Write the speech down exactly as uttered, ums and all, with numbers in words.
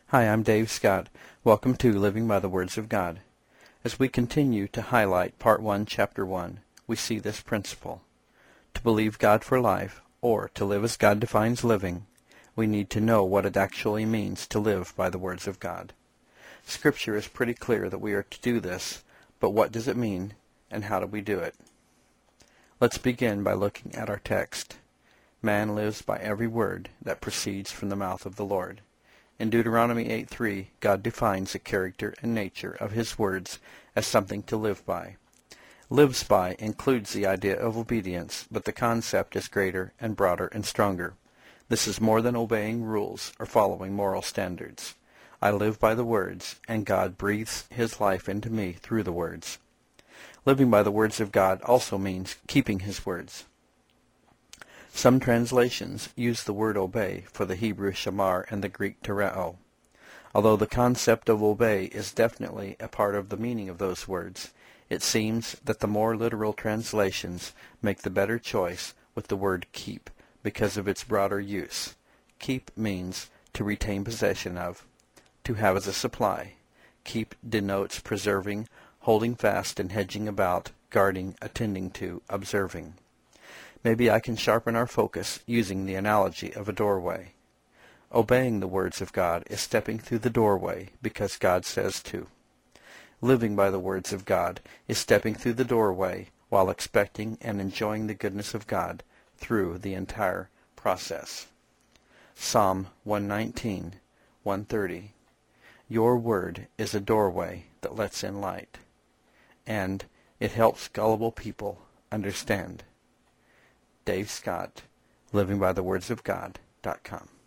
Hi, I'm Dave Scott. Welcome to Living by the Words of God. As we continue to highlight Part one, Chapter one, we see this principle. To believe God for life, or to live as God defines living, we need to know what it actually means to live by the words of God. Scripture is pretty clear that we are to do this, but what does it mean, and how do we do it? Let's begin by looking at our text. Man lives by every word that proceeds from the mouth of the Lord. In Deuteronomy eight three, God defines the character and nature of His words as something to live by. Lives by includes the idea of obedience, but the concept is greater and broader and stronger. This is more than obeying rules or following moral standards. I live by the words, and God breathes His life into me through the words. Living by the words of God also means keeping His words. Some translations use the word obey for the Hebrew shamar and the Greek tereo. Although the concept of obey is definitely a part of the meaning of those words, it seems that the more literal translations make the better choice with the word keep because of its broader use. Keep means to retain possession of, to have as a supply. Keep denotes preserving, holding fast and hedging about, guarding, attending to, observing. Maybe I can sharpen our focus using the analogy of a doorway. Obeying the words of God is stepping through the doorway because God says to. Living by the words of God is stepping through the doorway while expecting and enjoying the goodness of God through the entire process. Psalm one nineteen, one thirty. Your word is a doorway that lets in light, and it helps gullible people understand. Dave Scott, living by the words of God dot com.